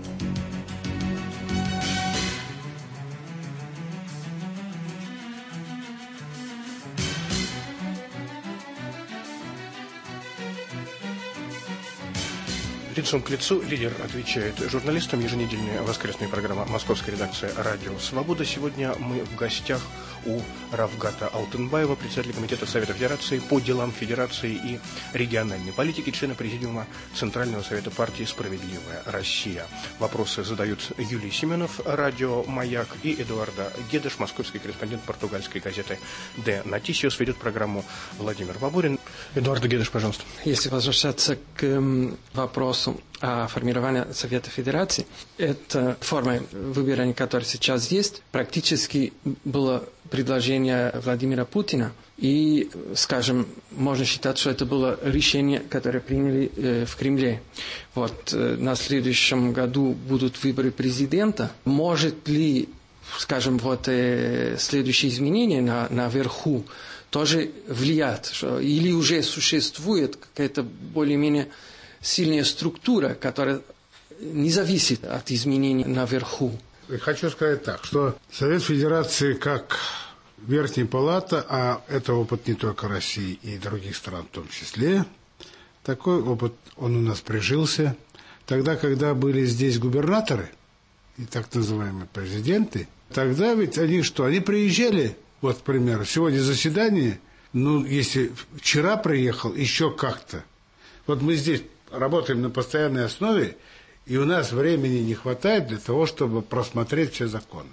Лицом к лицу лидер отвечает журналистам. Еженедельная воскресная программа «Московская редакция Радио Свобода». Сегодня мы в гостях у Равгата Алтынбаева, председателя Комитета Совета Федерации по делам Федерации и региональной политики, члена Президиума Центрального совета партии «Справедливая Россия». Вопросы задают Юлий Семенов, Радио Маяк, и Эдуарда Гедеш, московский корреспондент португальской газеты «Де Нотисиос». Ведет программу Владимир Бабурин. Эдуарда Гедеш, пожалуйста. Если возвращаться к вопросу о формировании Совета Федерации, эта форма выбирания, которая сейчас есть, практически было предложение Владимира Путина. И, скажем, можно считать, что это было решение, которое приняли э, в Кремле. Вот, э, на следующем году будут выборы президента. Может ли, скажем, вот э, следующие изменения на, наверху тоже влиять? Что, или уже существует какая-то более-менее сильная структура, которая не зависит от изменений наверху? Хочу сказать так, что Совет Федерации как Верхняя Палата, а это опыт не только России и других стран в том числе, такой опыт, он у нас прижился. Тогда, когда были здесь губернаторы и так называемые президенты, тогда ведь они что, они приезжали, вот, к примеру, сегодня заседание, ну, если вчера приехал, еще как-то. Вот мы здесь работаем на постоянной основе, и у нас времени не хватает для того, чтобы просмотреть все законы.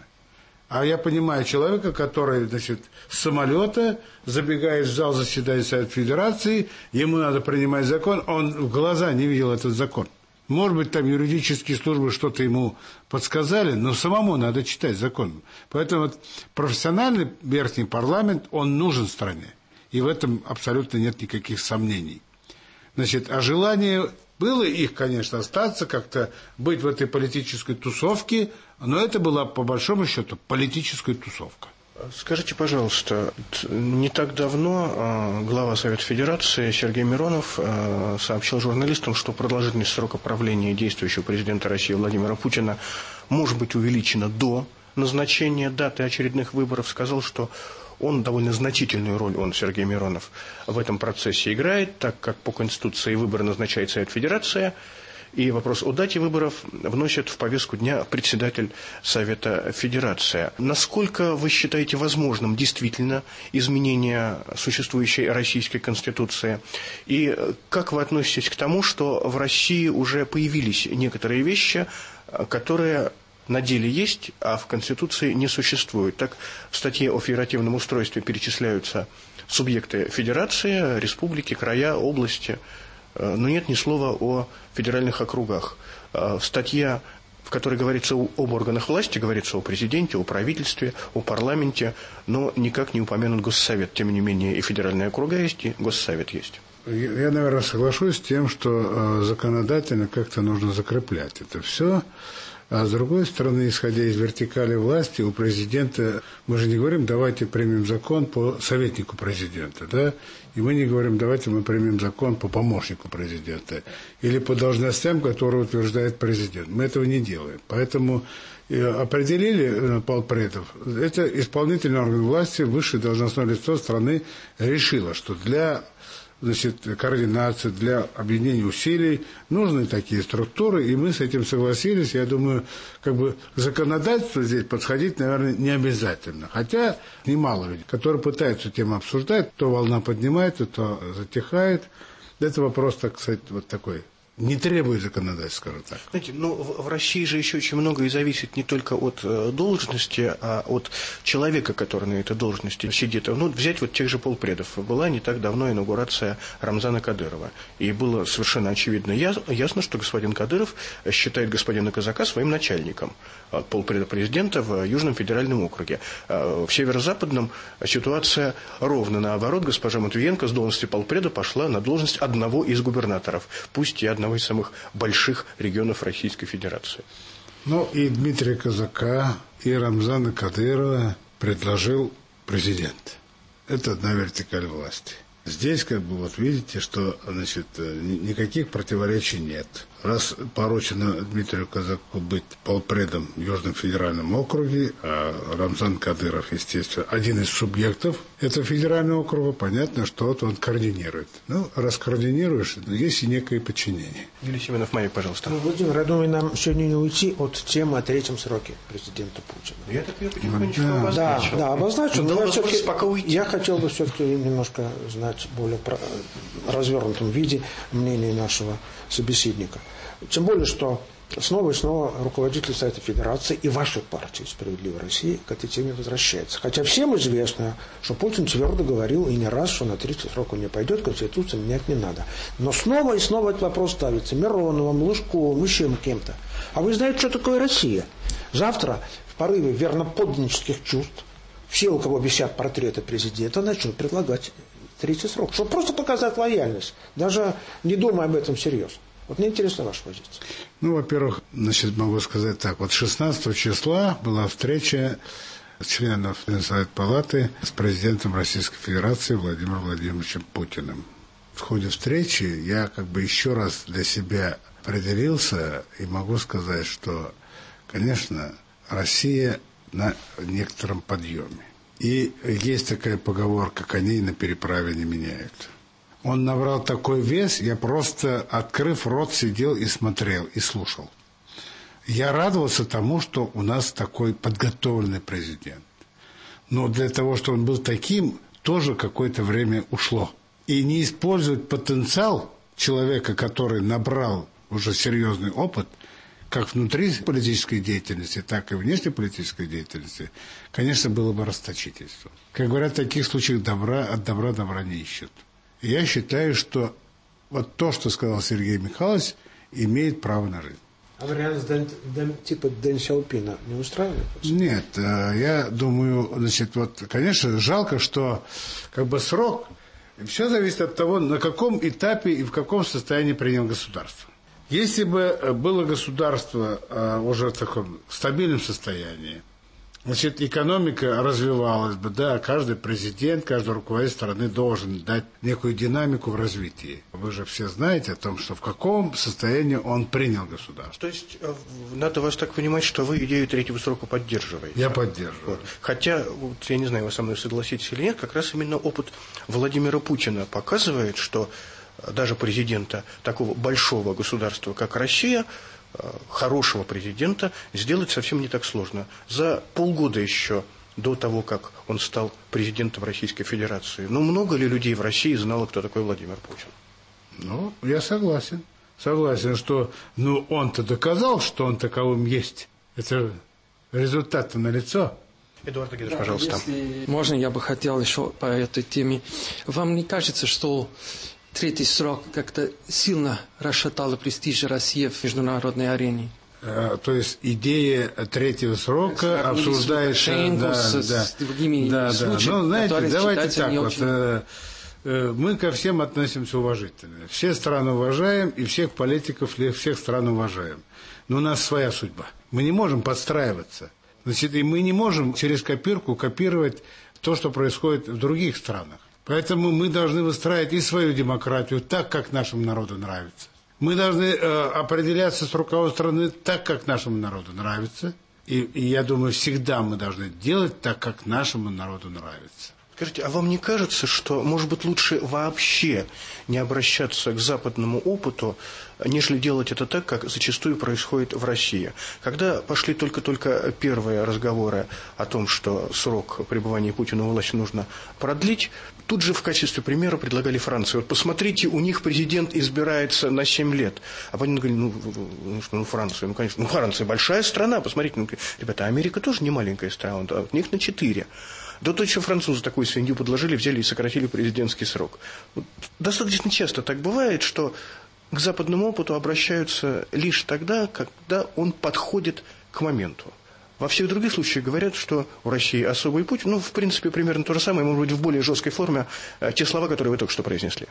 А я понимаю человека, который, значит, с самолета забегает в зал заседания Совета Федерации, ему надо принимать закон, он в глаза не видел этот закон. Может быть, там юридические службы что-то ему подсказали, но самому надо читать закон. Поэтому вот профессиональный верхний парламент, он нужен стране. И в этом абсолютно нет никаких сомнений. Значит, а желание было их, конечно, остаться, как-то быть в этой политической тусовке, но это была, по большому счету, политическая тусовка. Скажите, пожалуйста, не так давно глава Совета Федерации Сергей Миронов сообщил журналистам, что продолжительность срока правления действующего президента России Владимира Путина может быть увеличена до назначения даты очередных выборов. Сказал, что он довольно значительную роль, он, Сергей Миронов, в этом процессе играет, так как по Конституции выборы назначает Совет Федерации, и вопрос о дате выборов вносит в повестку дня председатель Совета Федерации. Насколько вы считаете возможным действительно изменение существующей российской Конституции? И как вы относитесь к тому, что в России уже появились некоторые вещи, которые на деле есть, а в Конституции не существует? Так, в статье о федеративном устройстве перечисляются субъекты федерации, республики, края, области. но нет ни слова о федеральных округах. Статья, в которой говорится об органах власти, говорится о президенте, о правительстве, о парламенте, но никак не упомянут Госсовет. Тем не менее, и федеральные округа есть, и Госсовет есть. Я, наверное, соглашусь с тем, что законодательно как-то нужно закреплять это все. А с другой стороны, исходя из вертикали власти, у президента, мы же не говорим, давайте примем закон по советнику президента, да, и мы не говорим, давайте мы примем закон по помощнику президента или по должностям, которые утверждает президент. Мы этого не делаем. Поэтому определили полпредов, это исполнительный орган власти, высшее должностное лицо страны решило, что для... значит, координации, для объединения усилий нужны такие структуры, и мы с этим согласились. Я думаю, как бы к законодательству здесь подходить, наверное, не обязательно. Хотя немало людей, которые пытаются тему обсуждать, то волна поднимается, то затихает. Это вопрос, так сказать, вот такой. Не требует законодательства, скажем так. Знаете, ну, в, в России же еще очень многое зависит не только от э, должности, а от человека, который на этой должности сидит. Ну, взять вот тех же полпредов. Была не так давно инаугурация Рамзана Кадырова. И было совершенно очевидно ясно, ясно, что господин Кадыров считает господина Казака своим начальником полпреда президента в Южном федеральном округе. В северо-западном ситуация ровно наоборот. Госпожа Матвиенко с должности полпреда пошла на должность одного из губернаторов, пусть и одного из самых больших регионов Российской Федерации. Ну, и Дмитрия Казака, и Рамзана Кадырова предложил президент. Это одна вертикаль власти. Здесь, как бы, вот видите, что, значит, никаких противоречий нет. Раз поручено Дмитрию Казаку быть полпредом в Южном федеральном округе, а Рамзан Кадыров, естественно, один из субъектов этого федерального округа, понятно, что вот он координирует. Ну, раз координируешь, есть и некое подчинение. Юлий Семенов, Майк, пожалуйста. Ну, Владимир, я думаю, нам сегодня не уйти от темы о третьем сроке президента Путина. Я так ее потихонечку да. обозначил. Да, да, обозначил. Но Но я, пока уйти. я хотел бы все-таки немножко знать в более развернутом виде мнение нашего собеседника. Тем более, что снова и снова руководитель Совета Федерации и вашей партии «Справедливая Россия» к этой теме возвращается. Хотя всем известно, что Путин твердо говорил и не раз, что на третий срок он не пойдет, Конституцию менять не надо. Но снова и снова этот вопрос ставится Мироновым, Лужковым, еще кем-то. А вы знаете, что такое Россия? Завтра в порыве верноподданнических чувств все, у кого висят портреты президента, начнут предлагать третий срок, чтобы просто показать лояльность, даже не думая об этом всерьез. Вот мне интересна ваша позиция. Ну, во-первых, значит, могу сказать так. Вот шестнадцатого числа была встреча членов Совета Палаты с президентом Российской Федерации Владимиром Владимировичем Путиным. В ходе встречи я как бы еще раз для себя определился и могу сказать, что, конечно, Россия на некотором подъеме. И есть такая поговорка: коней на переправе не меняют. Он набрал такой вес, я просто, открыв рот, сидел и смотрел, и слушал. Я радовался тому, что у нас такой подготовленный президент. Но для того, чтобы он был таким, тоже какое-то время ушло. И не использовать потенциал человека, который набрал уже серьезный опыт, как внутри политической деятельности, так и внешнеполитической деятельности, конечно, было бы расточительство. Как говорят, в таких случаях добра, от добра добра не ищут. Я считаю, что вот то, что сказал Сергей Михайлович, имеет право на жизнь. А вариант Дэн, Дэн, типа Дэн Сяопина не устраивает? Нет, я думаю, значит, вот, конечно, жалко, что как бы срок, все зависит от того, на каком этапе и в каком состоянии принял государство. Если бы было государство уже в таком стабильном состоянии, значит, экономика развивалась бы, да, каждый президент, каждый руководитель страны должен дать некую динамику в развитии. Вы же все знаете о том, что в каком состоянии он принял государство. То есть, надо вас так понимать, что вы идею третьего срока поддерживаете? Я поддерживаю. Вот. Хотя, вот, я не знаю, вы со мной согласитесь или нет, как раз именно опыт Владимира Путина показывает, что даже президента такого большого государства, как Россия, хорошего президента сделать совсем не так сложно. За полгода еще до того, как он стал президентом Российской Федерации. Ну, много ли людей в России знало, кто такой Владимир Путин? Ну, я согласен. Согласен, что ну, он-то доказал, что он таковым есть. Это результат-то налицо. Эдуард Гедович, да, пожалуйста. Если можно, я бы хотел еще по этой теме. Вам не кажется, что третий срок как-то сильно расшатало престиж России в международной арене. То есть идея третьего срока обсуждается да, с, да, с другими да, случаями, да. Ну, знаете, давайте так вот. очень... Мы ко всем относимся уважительно. Все страны уважаем, и всех политиков всех стран уважаем. Но у нас своя судьба. Мы не можем подстраиваться. Значит, и мы не можем через копирку копировать то, что происходит в других странах. Поэтому мы должны выстраивать и свою демократию так, как нашему народу нравится. Мы должны э, определяться с руководством страны так, как нашему народу нравится. И, и я думаю, всегда мы должны делать так, как нашему народу нравится. Скажите, а вам не кажется, что, может быть, лучше вообще не обращаться к западному опыту, нежели делать это так, как зачастую происходит в России? Когда пошли только-только первые разговоры о том, что срок пребывания Путина у власти нужно продлить, тут же в качестве примера предлагали Францию. Вот посмотрите, у них президент избирается на семь лет. А потом говорили, ну, ну, ну Францию, ну, конечно, ну, Франция большая страна, посмотрите, ну, ребята, Америка тоже не маленькая страна, а у них на четыре. Да то еще французы такую свинью подложили, взяли и сократили президентский срок. Вот достаточно часто так бывает, что к западному опыту обращаются лишь тогда, когда он подходит к моменту. Во всех других случаях говорят, что у России особый путь. Ну, в принципе, примерно то же самое, может быть, в более жесткой форме, те слова, которые вы только что произнесли.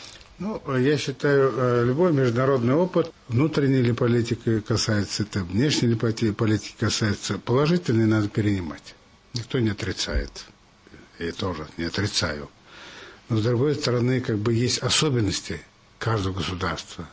Ну, я считаю, любой международный опыт, внутренней ли политики касается, это внешней ли политики касается, положительный надо перенимать. Никто не отрицает. Я тоже не отрицаю. Но, с другой стороны, как бы есть особенности каждого государства.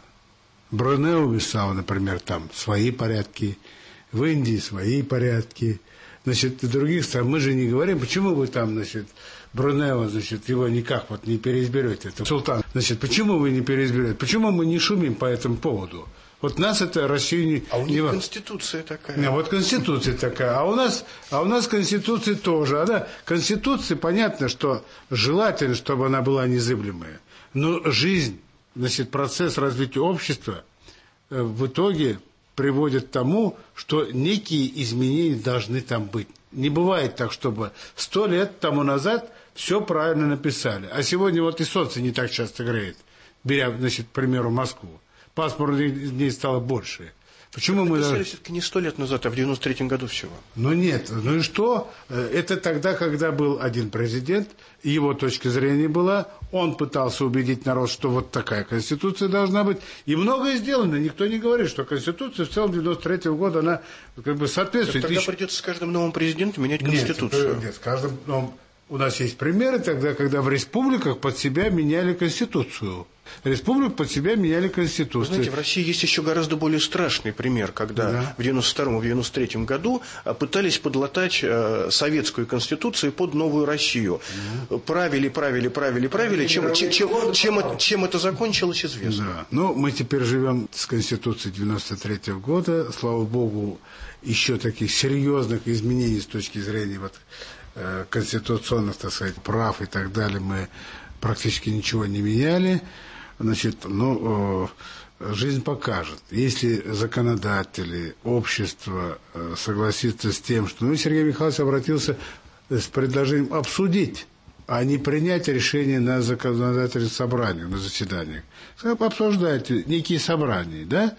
Брунео Бисау, например, там свои порядки, в Индии свои порядки. Значит, в других странах мы же не говорим, почему вы там, значит, Брунео, значит, его никак вот не переизберете. Это султан. Значит, почему вы не переизберете? Почему мы не шумим по этому поводу? Вот нас это Россия не... А у них не... Конституция такая. Не, вот Конституция такая. А у нас, а у нас Конституция тоже. Она, Конституция, понятно, что желательно, чтобы она была незыблемая. Но жизнь, значит, процесс развития общества э, в итоге приводит к тому, что некие изменения должны там быть. Не бывает так, чтобы сто лет тому назад все правильно написали. А сегодня вот и солнце не так часто греет. Беря, значит, к примеру, Москву. Пасмурных дней стало больше. Почему мы написали все-таки не сто лет назад, а в девяносто третьем году всего? Ну нет, ну и что? Это тогда, когда был один президент, его точка зрения была, он пытался убедить народ, что вот такая Конституция должна быть. И многое сделано. Никто не говорит, что Конституция в целом девяносто третьего года, она как бы соответствует. Так тогда придется с каждым новым президентом менять Конституцию. Нет, нет, с каждым новым... У нас есть примеры тогда, когда в республиках под себя меняли Конституцию. Республик под себя меняли Конституцию. Вы знаете, в России есть еще гораздо более страшный пример, когда да. в девяносто втором и девяносто третьем году пытались подлатать советскую Конституцию под новую Россию. Да. Правили, правили, правили, правили. Чем, чем, чем, чем, чем это закончилось, известно. Да. Ну, мы теперь живем с Конституцией девяносто третьего года. Слава Богу, еще таких серьезных изменений с точки зрения вот, конституционных, так сказать, прав и так далее мы практически ничего не меняли. Значит, ну, жизнь покажет. Если законодатели, общество согласится с тем, что... Ну, Сергей Михайлович обратился с предложением обсудить, а не принять решение на законодательном собрании, на заседаниях. Обсуждайте некие собрания, да,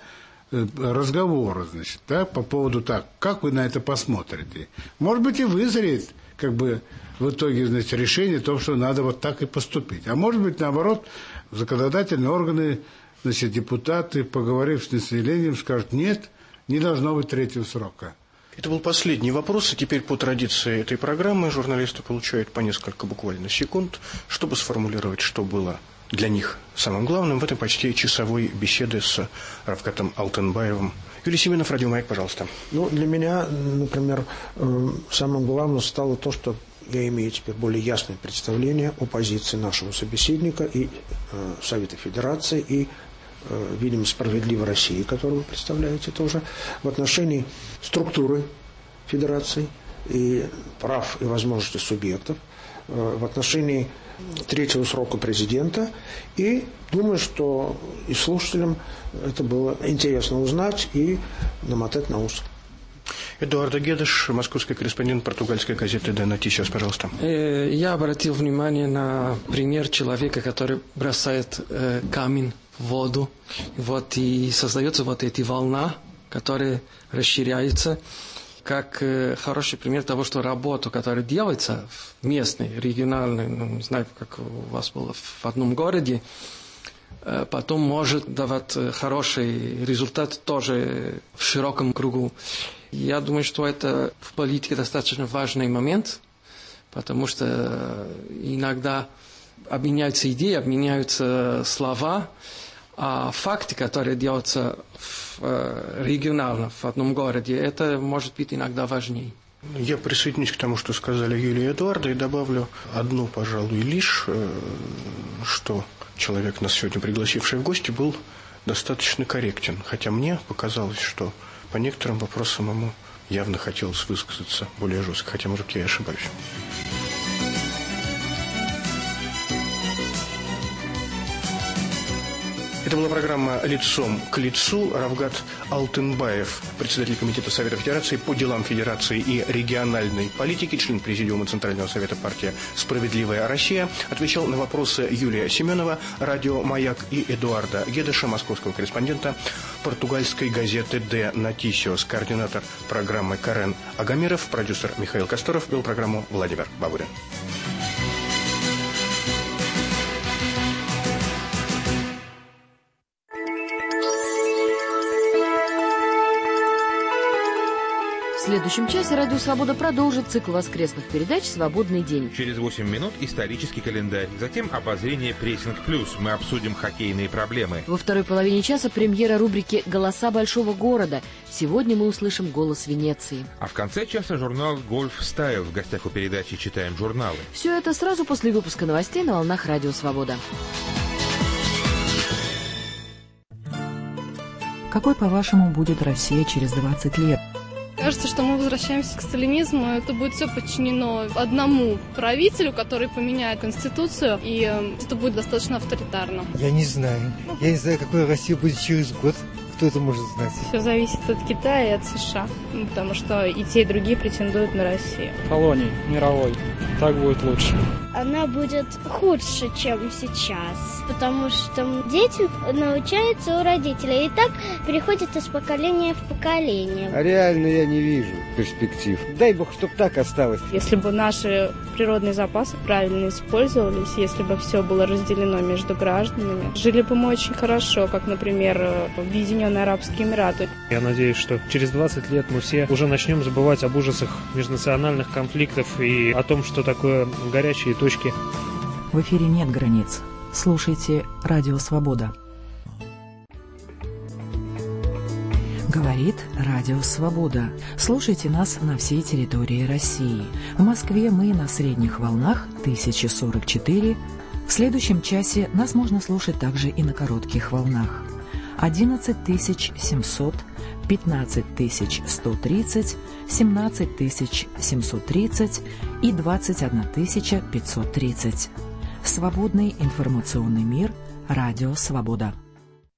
разговоры, значит, да, по поводу так, как вы на это посмотрите. Может быть, и вызреет как бы в итоге, значит, решение о том, что надо вот так и поступить. А может быть, наоборот, законодательные органы, значит, депутаты, поговорив с населением, скажут, нет, не должно быть третьего срока. Это был последний вопрос, и теперь по традиции этой программы журналисты получают по несколько буквально секунд, чтобы сформулировать, что было для них самым главным в этой почти часовой беседе с Равкатом Алтынбаевым. Юлий Семенов, Радио Маяк, пожалуйста. Ну, для меня, например, самым главным стало то, что я имею теперь более ясное представление о позиции нашего собеседника и э, Совета Федерации, и, э, видимо, «Справедливой России», которую вы представляете тоже, в отношении структуры Федерации и прав и возможностей субъектов, э, в отношении третьего срока президента, и думаю, что и слушателям это было интересно узнать и намотать на ус. Эдуардо Гедеш, московский корреспондент португальской газеты «Де Нотисиос», пожалуйста. Я обратил внимание на пример человека, который бросает камень в воду, вот, и создается вот эти волна, которые расширяются, как хороший пример того, что работа, которая делается в местной, региональной, ну, не знаю, как у вас было в одном городе, потом может давать хороший результат тоже в широком кругу. Я думаю, что это в политике достаточно важный момент, потому что иногда обменяются идеи, обменяются слова, а факты, которые делаются в, регионально, в одном городе, это может быть иногда важнее. Я присоединюсь к тому, что сказали Юлия и Эдуарда, и добавлю одну, пожалуй, лишь, что человек, нас сегодня пригласивший в гости, был достаточно корректен. Хотя мне показалось, что по некоторым вопросам ему явно хотелось высказаться более жестко. Хотя, может, я и ошибаюсь. Это была программа «Лицом к лицу». Равгат Алтынбаев, председатель Комитета Совета Федерации по делам Федерации и региональной политики, член Президиума Центрального Совета партии «Справедливая Россия», отвечал на вопросы Юлия Семенова, радио «Маяк», и Эдуарда Гедеша, московского корреспондента португальской газеты «Де Нотисиос». Координатор программы Карен Агамиров, продюсер Михаил Косторов, вел программу Владимир Бабурин. В следующем часе «Радио Свобода» продолжит цикл воскресных передач «Свободный день». Через восемь минут исторический календарь. Затем обозрение «Прессинг плюс». Мы обсудим хоккейные проблемы. Во второй половине часа премьера рубрики «Голоса большого города». Сегодня мы услышим голос Венеции. А в конце часа журнал «Гольф Стайл». В гостях у передачи «Читаем журналы». Все это сразу после выпуска новостей на волнах «Радио Свобода». Какой, по-вашему, будет Россия через двадцать лет? Кажется, что мы возвращаемся к сталинизму. Это будет все подчинено одному правителю, который поменяет конституцию, и это будет достаточно авторитарно. Я не знаю. Я не знаю, какой Россия будет через год. Кто это может знать? Все зависит от Китая и от США, потому что и те, и другие претендуют на Россию. Колоний мировой. Так будет лучше. Она будет худше, чем сейчас, потому что дети научаются у родителей, и так переходит из поколения в поколение. А реально я не вижу перспектив. Дай бог, чтоб так осталось. Если бы наши природные запасы правильно использовались, если бы все было разделено между гражданами, жили бы мы очень хорошо, как, например, в Объединенные Арабские Эмираты. Я надеюсь, что через двадцать лет мы все уже начнем забывать об ужасах межнациональных конфликтов и о том, что такое горячие точки. В эфире нет границ. Слушайте «Радио Свобода». Говорит «Радио Свобода». Слушайте нас на всей территории России. В Москве мы на средних волнах тысяча сорок четыре. В следующем часе нас можно слушать также и на коротких волнах. одиннадцать тысяч семьсот, пятнадцать тысяч сто тридцать, семнадцать тысяч семьсот тридцать и двадцать одна тысяча пятьсот тридцать. Свободный информационный мир. Радио Свобода.